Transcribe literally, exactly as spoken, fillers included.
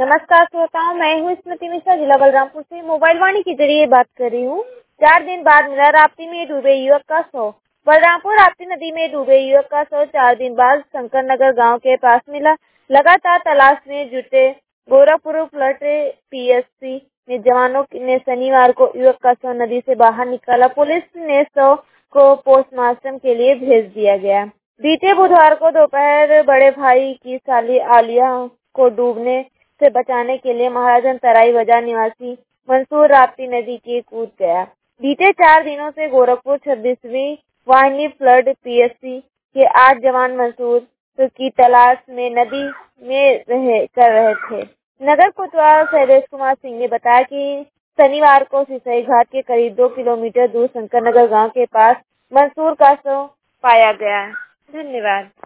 नमस्कार श्रोताओं, मैं हूँ स्मृति मिश्रा, जिला बलरामपुर से मोबाइल वाणी के जरिए बात कर रही हूँ। चार दिन बाद मिला राप्ती में डूबे युवक का शव। बलरामपुर राप्ती नदी में डूबे युवक का शव चार दिन बाद शंकर नगर गांव के पास मिला। लगातार तलाश में जुटे गोरखपुर फ्लड पीएससी में जवानों ने शनिवार को युवक का शव नदी से बाहर निकाला। पुलिस ने शव को पोस्टमार्टम के लिए भेज दिया गया। बीते बुधवार को दोपहर बड़े भाई की साली आलिया को डूबने से बचाने के लिए महाराजन तराई बाजार निवासी मंसूर राप्ती नदी के कूद गया। बीते चार दिनों से गोरखपुर छब्बीसवीं वाहिनी फ्लड पीएससी के आठ जवान मंसूर की तलाश में नदी में रहे कर रहे थे। नगर कोतवाल शैलेश कुमार सिंह ने बताया कि शनिवार को सिसई घाट के करीब दो किलोमीटर दूर शंकर नगर गांव के पास मंसूर का शव पाया गया। धन्यवाद।